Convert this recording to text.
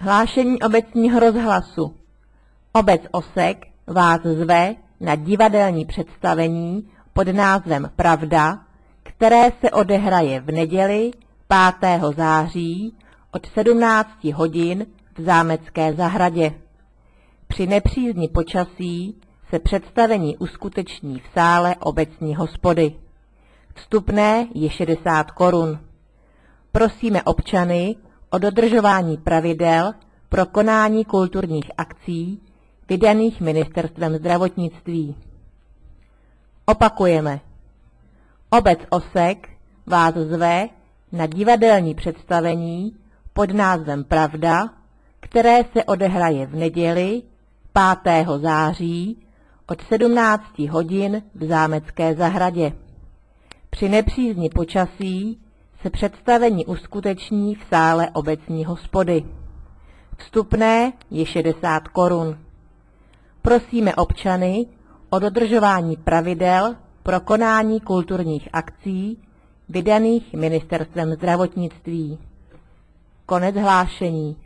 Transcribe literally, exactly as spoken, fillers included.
Hlášení obecního rozhlasu. Obec Osek vás zve na divadelní představení pod názvem Pravda, které se odehraje v neděli pátého září od sedmnácti hodin v Zámecké zahradě. Při nepřízni počasí se představení uskuteční v sále obecní hospody. Vstupné je šedesát korun. Prosíme občany o dodržování pravidel pro konání kulturních akcí vydaných Ministerstvem zdravotnictví. Opakujeme. Obec Osek vás zve na divadelní představení pod názvem Pravda, které se odehraje v neděli pátého září od sedmnácti hodin v Zámecké zahradě. Při nepřízni počasí se představení uskuteční v sále obecní hospody. Vstupné je šedesát korun. Prosíme občany o dodržování pravidel pro konání kulturních akcí vydaných Ministerstvem zdravotnictví. Konec hlášení.